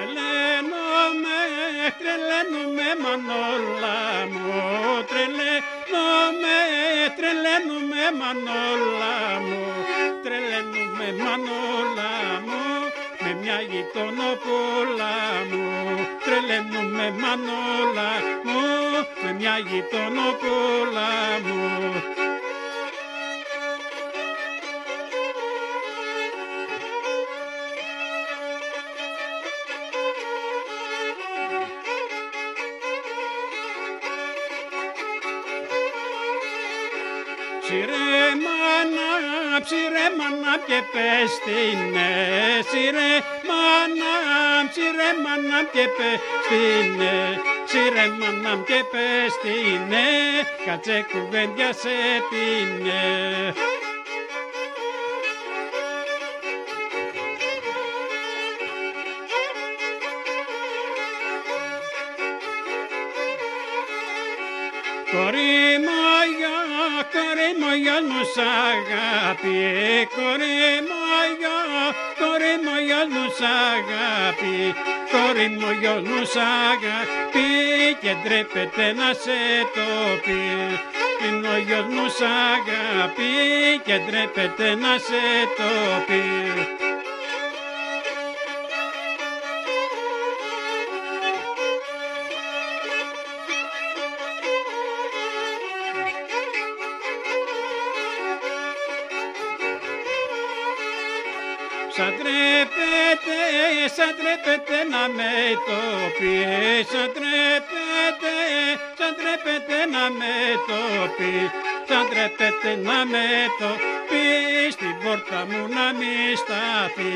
Τρελαίνομαι Μανόλα μου, τρελαίνομαι Μανόλα μου, τρελαίνομαι Μανόλα μου, με μια γειτονοπούλα μου, τρελαίνομαι Μανόλα μου, με μια γειτονοπούλα μου. Ψηρέ μάνα και πες την ναι, ψηρέ μάνα και πες την ναι, ψηρέ μάνα και πες την ναι, κάτσε κουβέντιασε την ναι. Κορή μου γιος μου σ' αγάπη, κορή μου γιος μου σ' αγάπη, κορή μου γιος μου σ' αγάπη και ντρέπεται να σε το πει. Είναι ο γιος μου σ' αγάπη και ντρέπεται να σε το πει. Σαν τρέπεται να με το πει, σαν τρέπεται να με το πει, σαν τρέπεται να με το πει, στην πόρτα μου να μη σταθεί.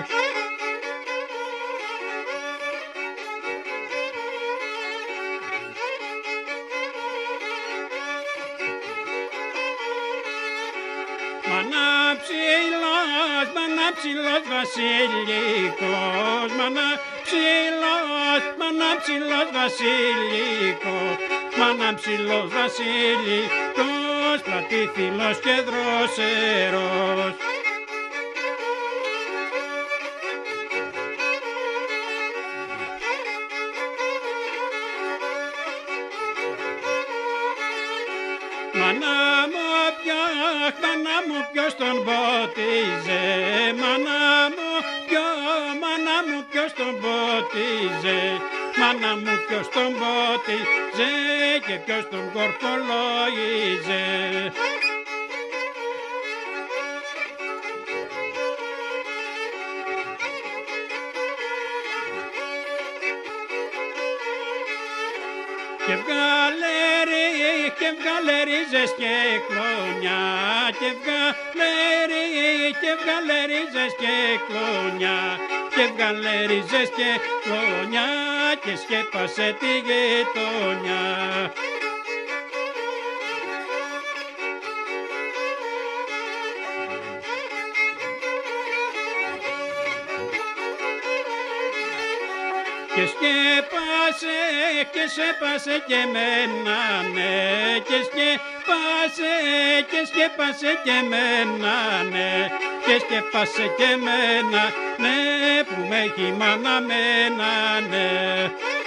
Μάνα ψηλός βασιλικός, μάνα ψηλός βασιλικός, μάνα ψηλός βασιλικός, πλατήθυλος και δροσερός. Μάνα μου ποιος τον πότιζε, μάνα μου ποιος τον πότιζε, μάνα μου ποιος τον πότιζε και ποιος τον κορπολόγιζε. Και βγάλε ρίζες και κλονιά, και βγάλε ρίζες και κλονιά, και βγάλε ρίζες και κλονιά και σκέπασε τη γειτονιά. Και σκέπασε και μένα, ναι, και σκέπασε και μένα, ναι, και σκέπασε και μένα, ναι, που με έχει μάνα μένα, ναι.